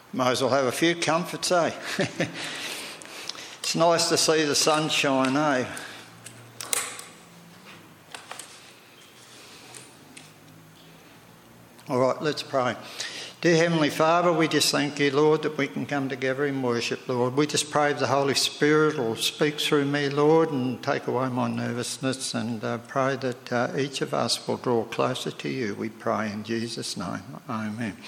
Might as well have a few comforts, eh? It's nice to see the sunshine, eh? All right, let's pray. Dear Heavenly Father, we just thank you, Lord, that we can come together in worship, Lord. We just pray the Holy Spirit will speak through me, Lord, and take away my nervousness, and pray that each of us will draw closer to you. We pray in Jesus' name. Amen.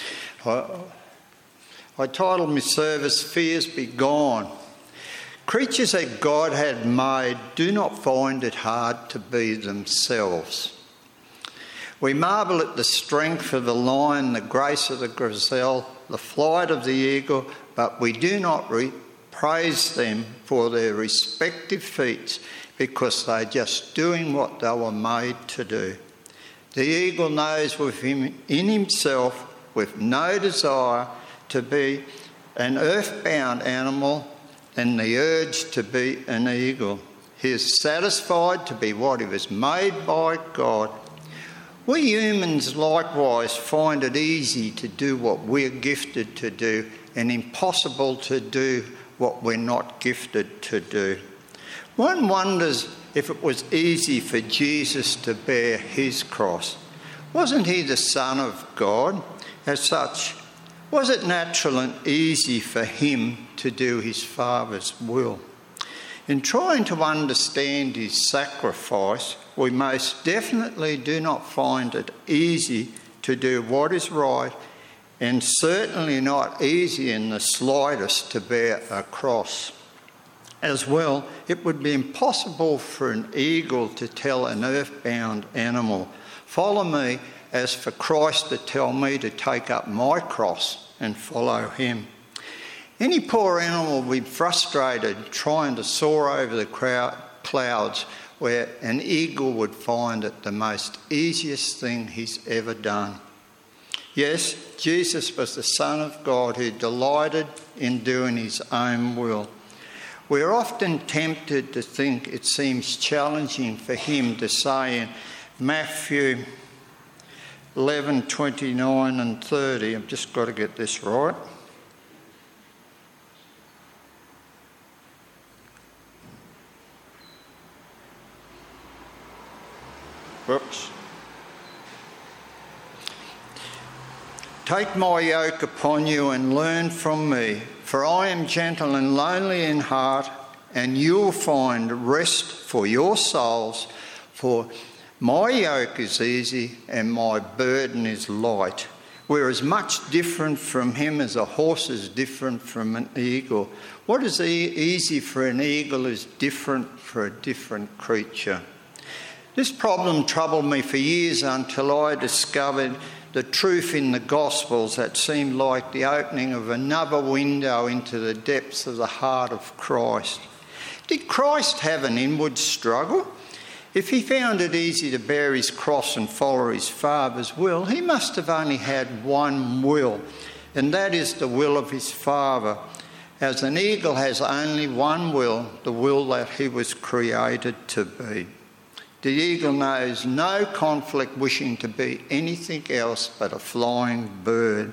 I titled my service, Fears Be Gone. Creatures that God had made do not find it hard to be themselves. We marvel at the strength of the lion, the grace of the gazelle, the flight of the eagle, but we do not praise them for their respective feats because they're just doing what they were made to do. The eagle knows within himself, with no desire to be an earthbound animal and the urge to be an eagle. He is satisfied to be what he was made by God. We humans likewise find it easy to do what we're gifted to do and impossible to do what we're not gifted to do. One wonders if it was easy for Jesus to bear his cross. Wasn't he the Son of God? As such, was it natural and easy for him to do his Father's will? In trying to understand his sacrifice, we most definitely do not find it easy to do what is right, and certainly not easy in the slightest to bear a cross. As well, it would be impossible for an eagle to tell an earthbound animal, "Follow me," as for Christ to tell me to take up my cross and follow him. Any poor animal would be frustrated trying to soar over the clouds, where an eagle would find it the most easiest thing he's ever done. Yes, Jesus was the Son of God who delighted in doing his own will. We're often tempted to think it seems challenging for him to say in Matthew 11:29 and 30, I've just got to get this right. Whoops. Take my yoke upon you and learn from me, for I am gentle and lowly in heart, and you'll find rest for your souls, for my yoke is easy and my burden is light. We're as much different from him as a horse is different from an eagle. What is easy for an eagle is different for a different creature. This problem troubled me for years until I discovered the truth in the Gospels that seemed like the opening of another window into the depths of the heart of Christ. Did Christ have an inward struggle? If he found it easy to bear his cross and follow his Father's will, he must have only had one will, and that is the will of his Father. As an eagle has only one will, the will that he was created to be. The eagle knows no conflict wishing to be anything else but a flying bird.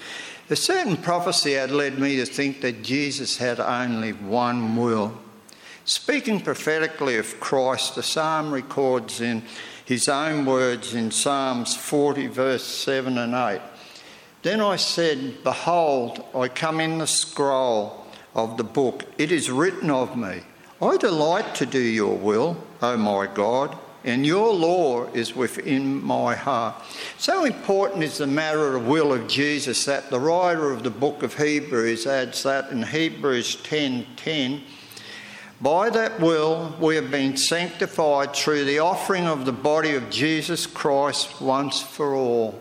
A certain prophecy had led me to think that Jesus had only one will. Speaking prophetically of Christ, the psalm records in his own words in Psalms 40 verse 7 and 8. Then I said, "Behold, I come in the scroll of the book. It is written of me. I delight to do your will, O my God, and your law is within my heart." So important is the matter of will of Jesus that the writer of the book of Hebrews adds that in Hebrews 10:10, "By that will we have been sanctified through the offering of the body of Jesus Christ once for all."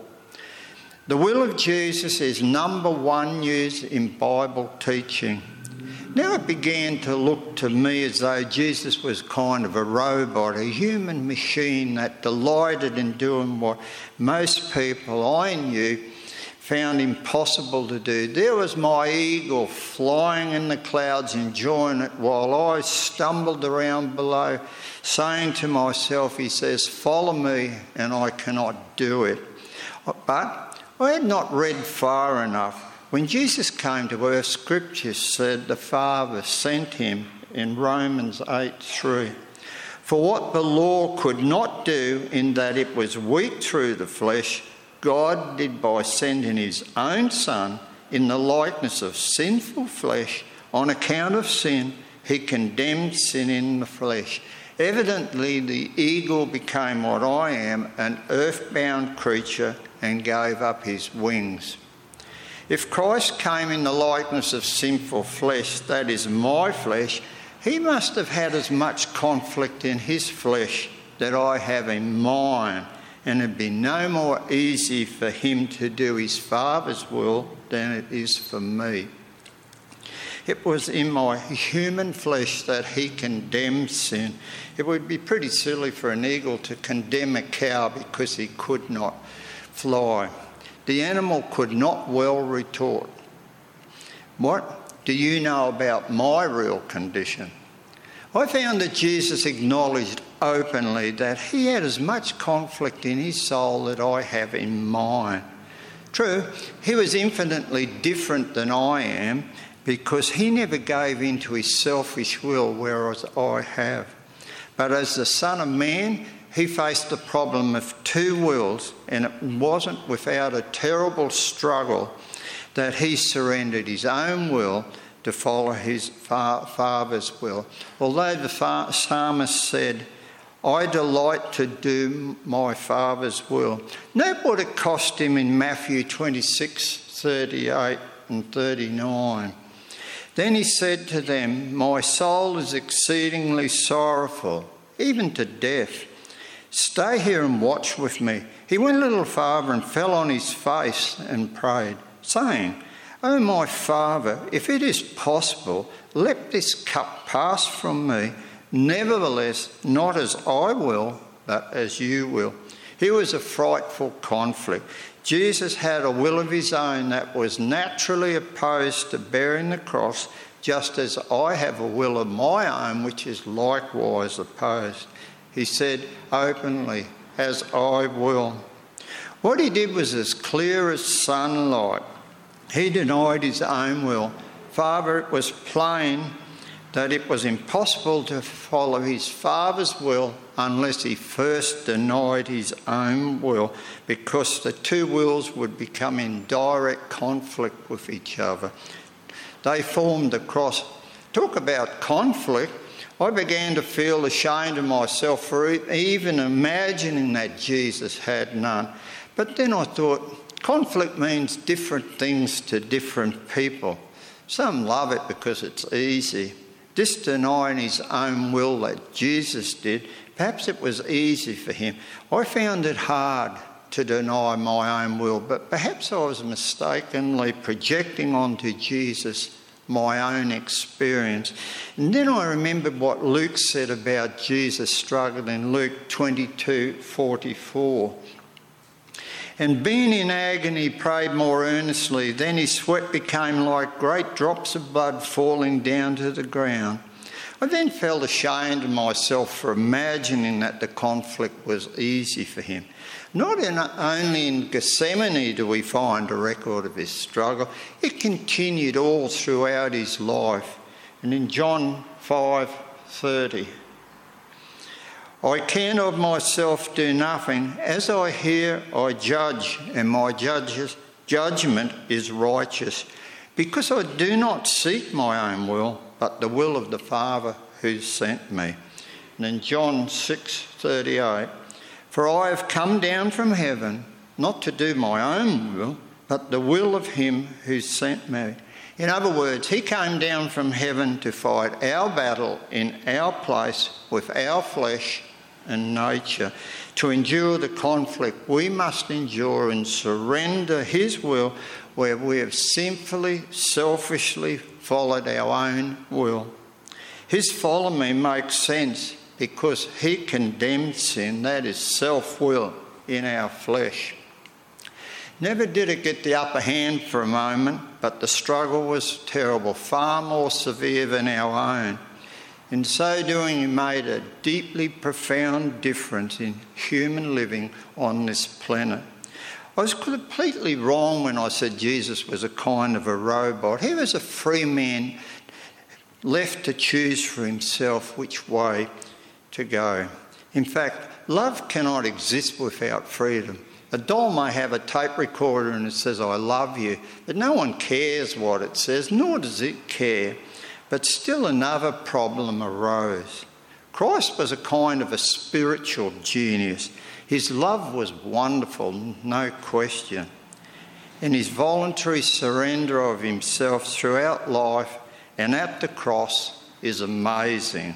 The will of Jesus is number one used in Bible teaching. Now it began to look to me as though Jesus was kind of a robot, a human machine that delighted in doing what most people I knew found impossible to do. There was my eagle flying in the clouds, enjoying it, while I stumbled around below, saying to myself, he says, "Follow me," and I cannot do it. But I had not read far enough. When Jesus came to earth, Scripture said the Father sent him in Romans 8:3. For what the law could not do in that it was weak through the flesh, God did by sending his own Son in the likeness of sinful flesh. On account of sin, he condemned sin in the flesh. Evidently, the eagle became what I am, an earthbound creature, and gave up his wings. If Christ came in the likeness of sinful flesh, that is my flesh, he must have had as much conflict in his flesh that I have in mine, and it'd be no more easy for him to do his Father's will than it is for me. It was in my human flesh that he condemned sin. It would be pretty silly for an eagle to condemn a cow because he could not fly. The animal could not well retort, "What do you know about my real condition?" I found that Jesus acknowledged openly that he had as much conflict in his soul that I have in mine. True, he was infinitely different than I am because he never gave in to his selfish will, whereas I have. But as the Son of Man, he faced the problem of two wills, and it wasn't without a terrible struggle that he surrendered his own will to follow his Father's will. Although the psalmist said, "I delight to do my Father's will." Note what it cost him in Matthew 26:38 and 39. Then he said to them, "My soul is exceedingly sorrowful, even to death. Stay here and watch with me." He went a little farther and fell on his face and prayed, saying, "O my Father, if it is possible, let this cup pass from me. Nevertheless, not as I will, but as you will." Here was a frightful conflict. Jesus had a will of his own that was naturally opposed to bearing the cross, just as I have a will of my own which is likewise opposed. He said openly, "As I will." What he did was as clear as sunlight. He denied his own will. Father, it was plain that it was impossible to follow his Father's will unless he first denied his own will, because the two wills would become in direct conflict with each other. They formed a cross. Talk about conflict. I began to feel ashamed of myself for even imagining that Jesus had none. But then I thought, conflict means different things to different people. Some love it because it's easy. Just denying his own will that Jesus did, perhaps it was easy for him. I found it hard to deny my own will, but perhaps I was mistakenly projecting onto Jesus my own experience. And then I remembered what Luke said about Jesus' struggle in Luke 22:44. "And being in agony, prayed more earnestly. Then his sweat became like great drops of blood falling down to the ground." I then felt ashamed of myself for imagining that the conflict was easy for him. Not only in Gethsemane do we find a record of his struggle, it continued all throughout his life. And in John 5:30, "I can of myself do nothing. As I hear, I judge, and my judgment is righteous, because I do not seek my own will, but the will of the Father who sent me." And in John 6:38, "For I have come down from heaven, not to do my own will, but the will of him who sent me." In other words, he came down from heaven to fight our battle in our place with our flesh and nature. To endure the conflict we must endure and surrender his will where we have sinfully, selfishly followed our own will. His "follow me" makes sense because he condemned sin, that is self-will, in our flesh. Never did it get the upper hand for a moment, but the struggle was terrible, far more severe than our own. In so doing, he made a deeply profound difference in human living on this planet. I was completely wrong when I said Jesus was a kind of a robot. He was a free man, left to choose for himself which way to go. In fact, love cannot exist without freedom. A doll may have a tape recorder and it says, "I love you," but no one cares what it says, nor does it care. But still another problem arose. Christ was a kind of a spiritual genius. His love was wonderful, no question. And his voluntary surrender of himself throughout life and at the cross is amazing.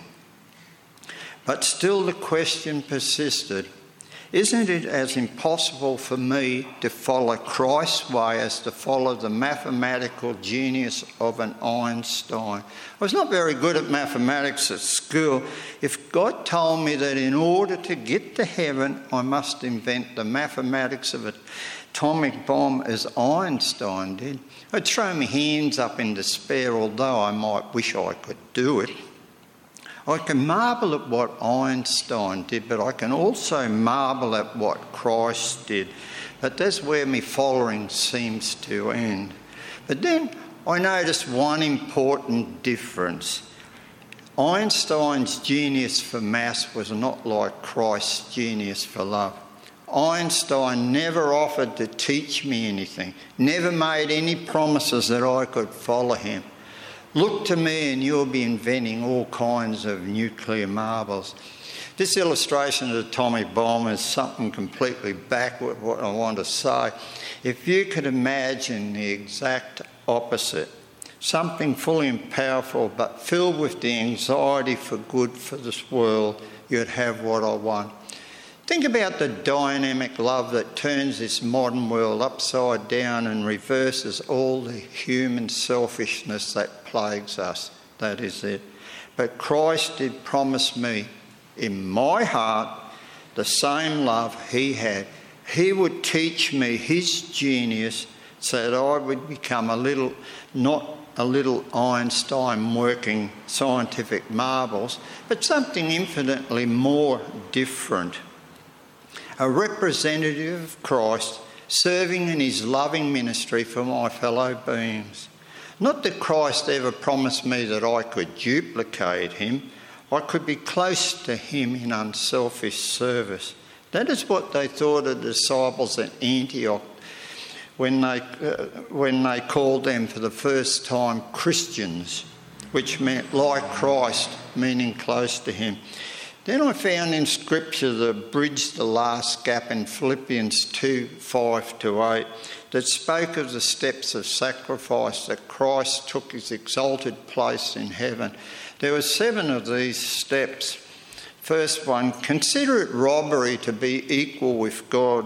But still the question persisted. Isn't it as impossible for me to follow Christ's way as to follow the mathematical genius of an Einstein? I was not very good at mathematics at school. If God told me that in order to get to heaven I must invent the mathematics of an atomic bomb as Einstein did, I'd throw my hands up in despair, although I might wish I could do it. I can marvel at what Einstein did, but I can also marvel at what Christ did. But that's where my following seems to end. But then I noticed one important difference. Einstein's genius for maths was not like Christ's genius for love. Einstein never offered to teach me anything, never made any promises that I could follow him. Look to me and you'll be inventing all kinds of nuclear marvels. This illustration of the atomic bomb is something completely backward what I want to say. If you could imagine the exact opposite, something fully and powerful but filled with the anxiety for good for this world, you'd have what I want. Think about the dynamic love that turns this modern world upside down and reverses all the human selfishness that plagues us. That is it. But Christ did promise me in my heart the same love he had. He would teach me his genius so that I would become not a little Einstein working scientific marvels, but something infinitely more different. A representative of Christ serving in his loving ministry for my fellow beings. Not that Christ ever promised me that I could duplicate him. I could be close to him in unselfish service. That is what they thought of the disciples at Antioch when they called them for the first time Christians, which meant like Christ, meaning close to him. Then I found in Scripture that bridged the last gap in Philippians 2:5-8 that spoke of the steps of sacrifice that Christ took his exalted place in heaven. There were 7 of these steps. First one, consider it robbery to be equal with God.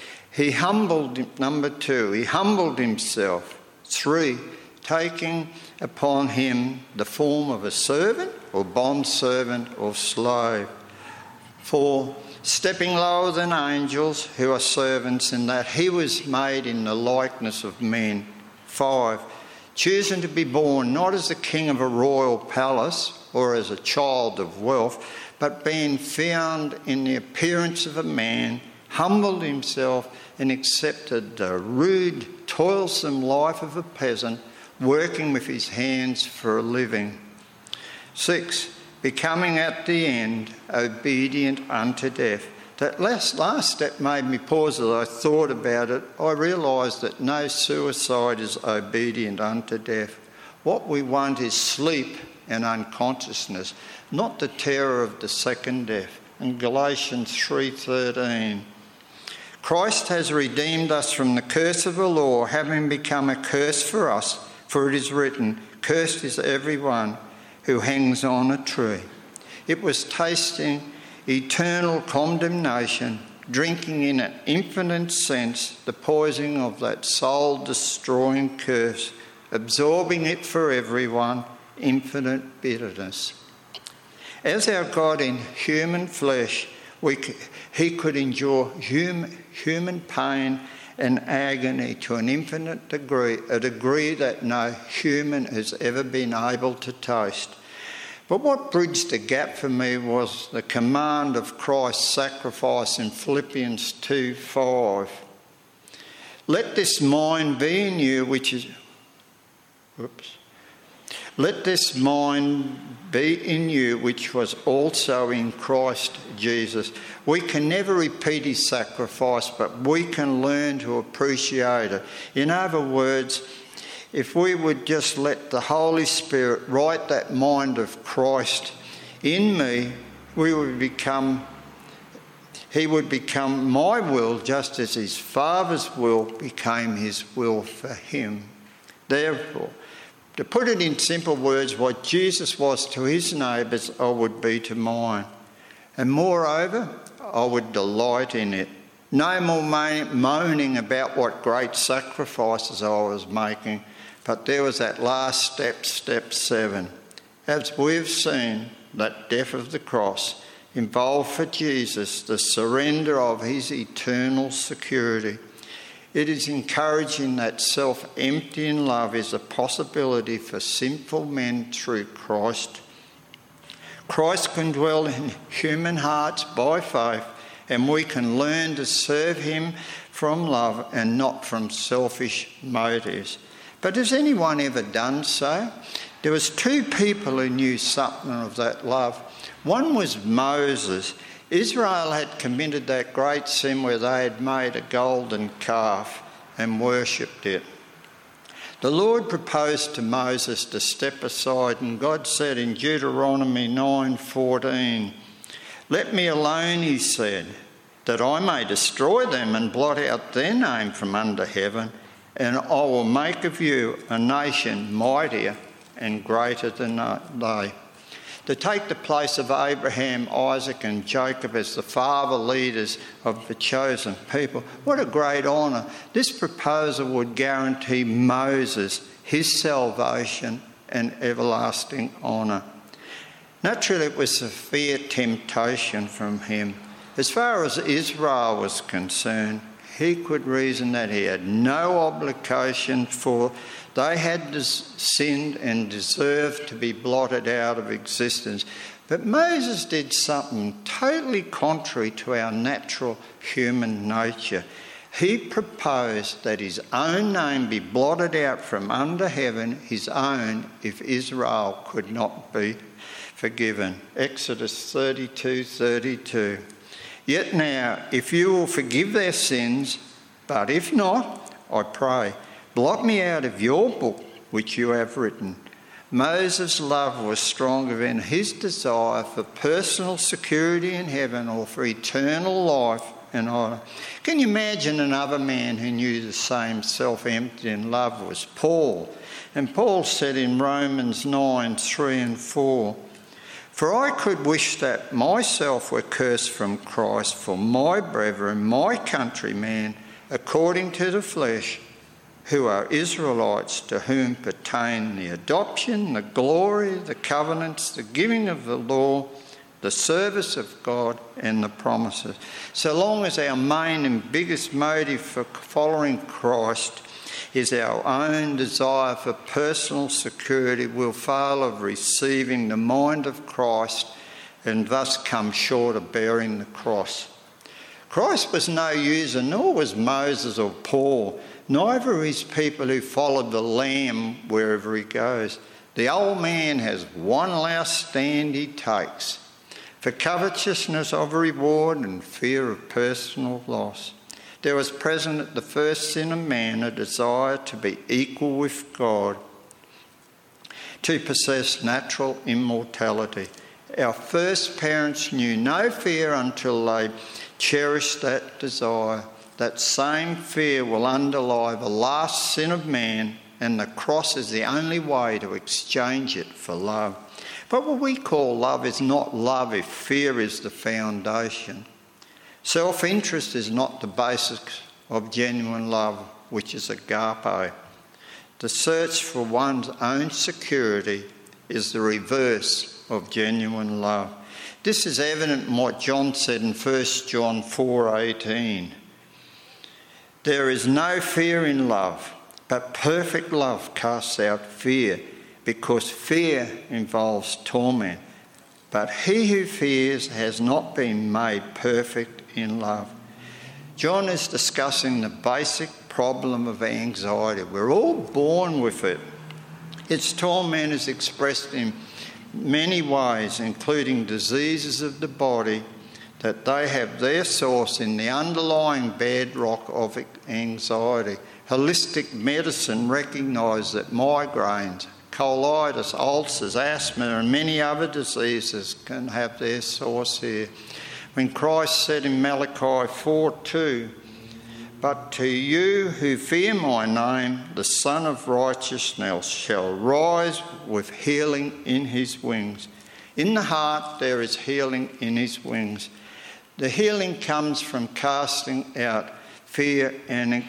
Number 2, he humbled himself. 3, taking upon him the form of a servant or bondservant or slave. 4, stepping lower than angels who are servants in that he was made in the likeness of men. 5, choosing to be born not as the king of a royal palace or as a child of wealth, but being found in the appearance of a man, humbled himself and accepted the rude, toilsome life of a peasant, working with his hands for a living. 6, becoming at the end obedient unto death. That last step made me pause as I thought about it. I realised that no suicide is obedient unto death. What we want is sleep and unconsciousness, not the terror of the second death. In Galatians 3:13, Christ has redeemed us from the curse of the law, having become a curse for us, for it is written, cursed is everyone who hangs on a tree. It was tasting eternal condemnation, drinking in an infinite sense the poison of that soul-destroying curse, absorbing it for everyone, infinite bitterness. As our God in human flesh, he could endure human pain and agony to an infinite degree, a degree that no human has ever been able to taste. But what bridged the gap for me was the command of Christ's sacrifice in Philippians 2:5. Let this mind be in you, which is... Let this mind be in you, which was also in Christ Jesus. We can never repeat his sacrifice, but we can learn to appreciate it. In other words, if we would just let the Holy Spirit write that mind of Christ in me, he would become my will, just as his Father's will became his will for him. Therefore, to put it in simple words, what Jesus was to his neighbours, I would be to mine. And moreover, I would delight in it. No more moaning about what great sacrifices I was making, but there was that last step, step 7. As we've seen, that death of the cross involved for Jesus the surrender of his eternal security. It is encouraging that self-emptying love is a possibility for sinful men through Christ. Christ can dwell in human hearts by faith, and we can learn to serve him from love and not from selfish motives. But has anyone ever done so? There was 2 people who knew something of that love. One was Moses. Israel had committed that great sin where they had made a golden calf and worshipped it. The Lord proposed to Moses to step aside, and God said in Deuteronomy 9:14, "Let me alone," he said, "that I may destroy them and blot out their name from under heaven, and I will make of you a nation mightier and greater than they." To take the place of Abraham, Isaac and Jacob as the father leaders of the chosen people. What a great honour. This proposal would guarantee Moses his salvation and everlasting honour. Naturally, it was a severe temptation from him. As far as Israel was concerned, he could reason that he had no obligation, for they had sinned and deserved to be blotted out of existence. But Moses did something totally contrary to our natural human nature. He proposed that his own name be blotted out from under heaven, his own, if Israel could not be forgiven. Exodus 32:32. "Yet now, if you will forgive their sins, but if not, I pray, blot me out of your book which you have written." Moses' love was stronger than his desire for personal security in heaven or for eternal life and honour. Can you imagine another man who knew the same self-emptying love was Paul? And Paul said in Romans 9:3-4, "For I could wish that myself were cursed from Christ for my brethren, my countrymen, according to the flesh, who are Israelites, to whom pertain the adoption, the glory, the covenants, the giving of the law, the service of God, and the promises." So long as our main and biggest motive for following Christ is our own desire for personal security, we'll fail of receiving the mind of Christ and thus come short of bearing the cross. Christ was no user, nor was Moses or Paul. Neither is people who followed the Lamb wherever he goes. The old man has one last stand he takes for covetousness of reward and fear of personal loss. There was present at the first sin of man a desire to be equal with God, to possess natural immortality. Our first parents knew no fear until they cherished that desire. That same fear will underlie the last sin of man, and the cross is the only way to exchange it for love. But what we call love is not love if fear is the foundation. Self-interest is not the basis of genuine love, which is agape. The search for one's own security is the reverse of genuine love. This is evident in what John said in 1 John 4:18. "There is no fear in love, but perfect love casts out fear, because fear involves torment. But he who fears has not been made perfect in love." John is discussing the basic problem of anxiety. We're all born with it. Its torment is expressed in many ways, including diseases of the body, that they have their source in the underlying bedrock of anxiety. Holistic medicine recognises that migraines, colitis, ulcers, asthma and many other diseases can have their source here. When Christ said in Malachi 4:2, "But to you who fear my name, the Son of Righteousness shall rise with healing in his wings." In the heart there is healing in his wings. The healing comes from casting out fear and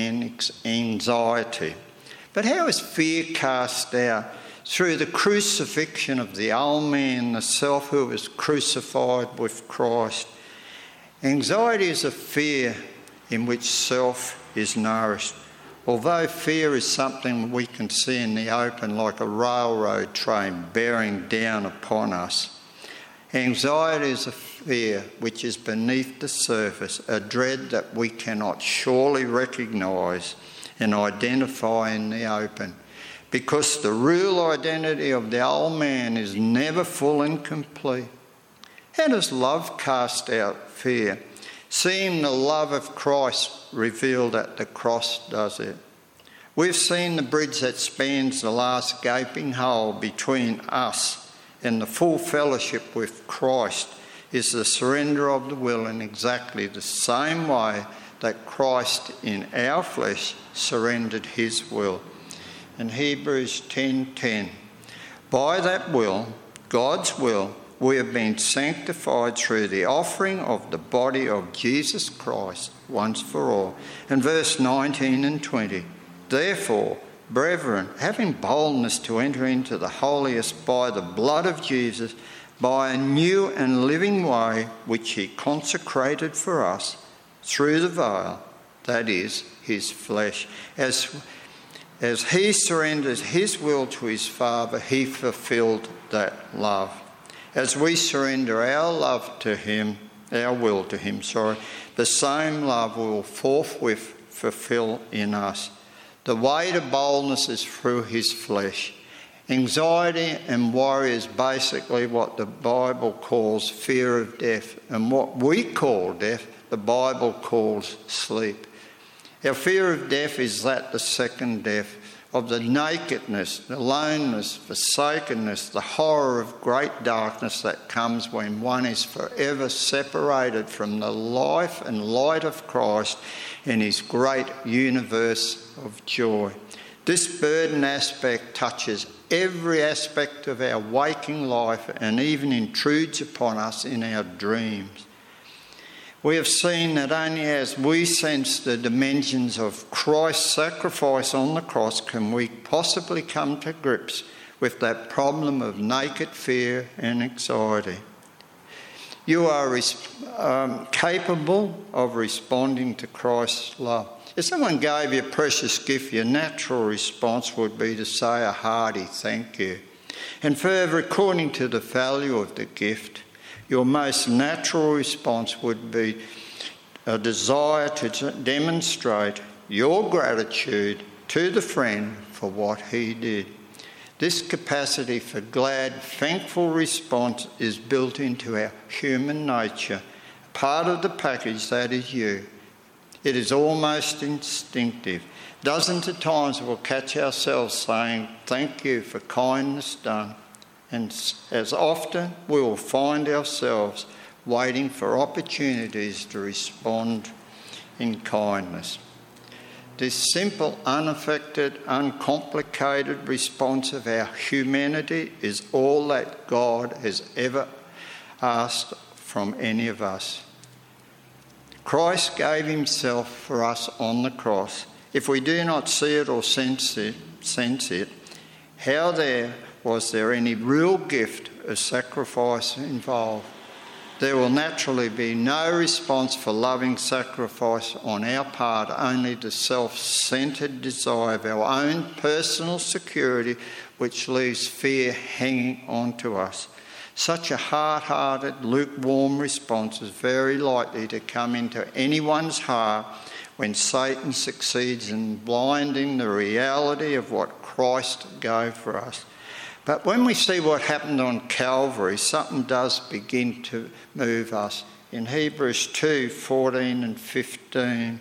anxiety. But how is fear cast out? Through the crucifixion of the old man, the self who was crucified with Christ. Anxiety is a fear in which self is nourished. Although fear is something we can see in the open like a railroad train bearing down upon us, anxiety is a fear which is beneath the surface, a dread that we cannot surely recognise and identify in the open, because the real identity of the old man is never full and complete. How does love cast out fear? Seeing the love of Christ revealed at the cross does it. We've seen the bridge that spans the last gaping hole between us and the full fellowship with Christ is the surrender of the will in exactly the same way that Christ in our flesh surrendered his will. In Hebrews 10:10, by that will, God's will, we have been sanctified through the offering of the body of Jesus Christ once for all. In verse 19 and 20, therefore, brethren, having boldness to enter into the holiest by the blood of Jesus, by a new and living way which he consecrated for us through the veil, that is, his flesh. As he surrendered his will to his Father, he fulfilled that love. As we surrender our love to him, our will to him, the same love will forthwith fulfill in us. The way to boldness is through his flesh. Anxiety and worry is basically what the Bible calls fear of death, and what we call death, the Bible calls sleep. Our fear of death is that the second death, of the nakedness, the loneliness, forsakenness, the horror of great darkness that comes when one is forever separated from the life and light of Christ in his great universe of joy. This burden aspect touches every aspect of our waking life and even intrudes upon us in our dreams. We have seen that only as we sense the dimensions of Christ's sacrifice on the cross can we possibly come to grips with that problem of naked fear and anxiety. You are capable of responding to Christ's love. If someone gave you a precious gift, your natural response would be to say a hearty thank you. And further, according to the value of the gift, your most natural response would be a desire to demonstrate your gratitude to the friend for what he did. This capacity for glad, thankful response is built into our human nature, part of the package that is you. It is almost instinctive. Dozens of times we'll catch ourselves saying, thank you for kindness done. And as often we will find ourselves waiting for opportunities to respond in kindness. This simple, unaffected, uncomplicated response of our humanity is all that God has ever asked from any of us. Christ gave himself for us on the cross. If we do not see it or sense it, how was there any real gift of sacrifice involved? There will naturally be no response for loving sacrifice on our part, only the self-centred desire of our own personal security, which leaves fear hanging on to us. Such a hard-hearted, lukewarm response is very likely to come into anyone's heart when Satan succeeds in blinding the reality of what Christ gave for us. But when we see what happened on Calvary, something does begin to move us. In Hebrews 2:14 and 15,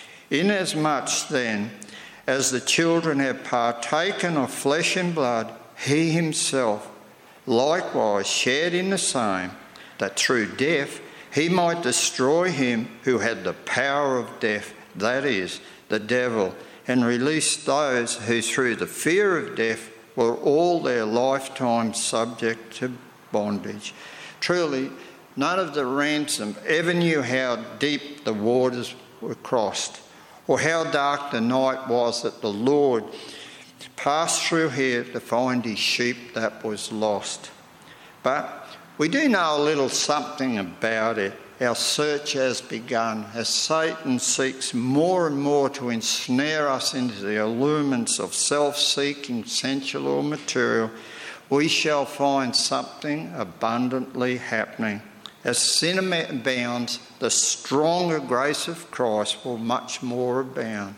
"Inasmuch then as the children have partaken of flesh and blood, he himself likewise shared in the same, that through death he might destroy him who had the power of death, that is, the devil, and release those who through the fear of death were all their lifetime subject to bondage." Truly, none of the ransomed ever knew how deep the waters were crossed, or how dark the night was that the Lord passed through here to find his sheep that was lost. But we do know a little something about it. Our search has begun as Satan seeks more and more to ensnare us into the allurements of self-seeking, sensual or material. We shall find something abundantly happening. As sin abounds, the stronger grace of Christ will much more abound.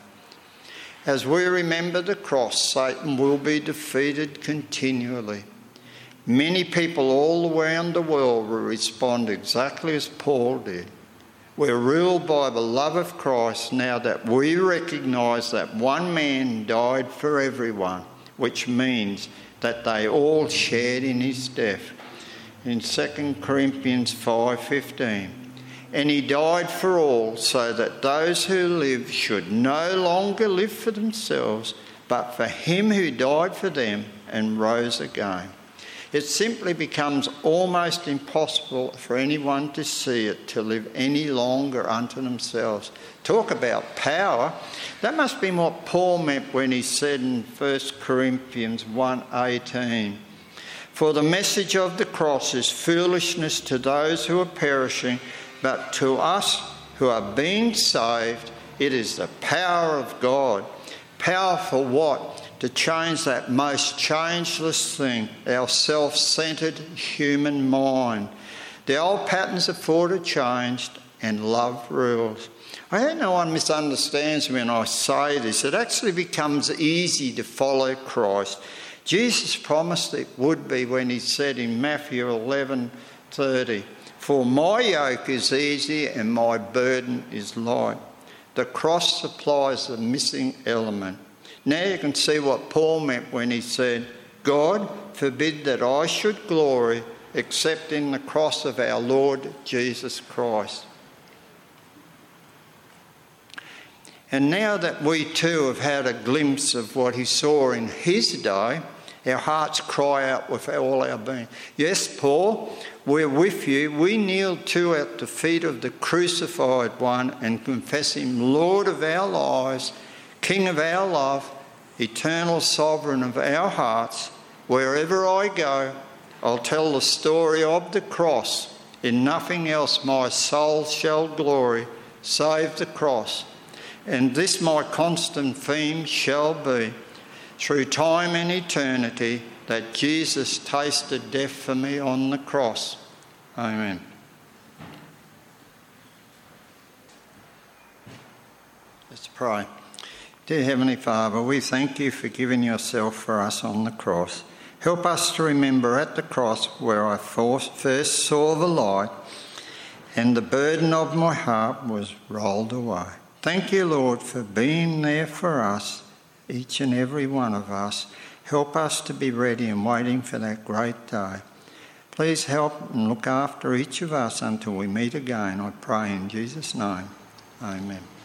As we remember the cross, Satan will be defeated continually. Many people all around the world will respond exactly as Paul did. We're ruled by the love of Christ now that we recognise that one man died for everyone, which means that they all shared in his death. In 2 Corinthians 5:15, "And he died for all, so that those who live should no longer live for themselves, but for him who died for them and rose again." It simply becomes almost impossible for anyone to see it to live any longer unto themselves. Talk about power. That must be what Paul meant when he said in 1 Corinthians 1:18, "For the message of the cross is foolishness to those who are perishing, but to us who are being saved, it is the power of God." Power for what? To change that most changeless thing, our self-centred human mind. The old patterns of thought are changed and love rules. I hope no one misunderstands me when I say this. It actually becomes easy to follow Christ. Jesus promised it would be when he said in Matthew 11:30, "For my yoke is easy and my burden is light." The cross supplies the missing element. Now you can see what Paul meant when he said, "God forbid that I should glory except in the cross of our Lord Jesus Christ." And now that we too have had a glimpse of what he saw in his day, our hearts cry out with all our being, "Yes, Paul, we're with you. We kneel too at the feet of the crucified one and confess him Lord of our lives, King of our love, eternal sovereign of our hearts. Wherever I go, I'll tell the story of the cross. In nothing else my soul shall glory, save the cross. And this my constant theme shall be, through time and eternity, that Jesus tasted death for me on the cross." Amen. Let's pray. Dear Heavenly Father, we thank you for giving yourself for us on the cross. Help us to remember at the cross where I first saw the light and the burden of my heart was rolled away. Thank you, Lord, for being there for us, each and every one of us. Help us to be ready and waiting for that great day. Please help and look after each of us until we meet again, I pray in Jesus' name. Amen.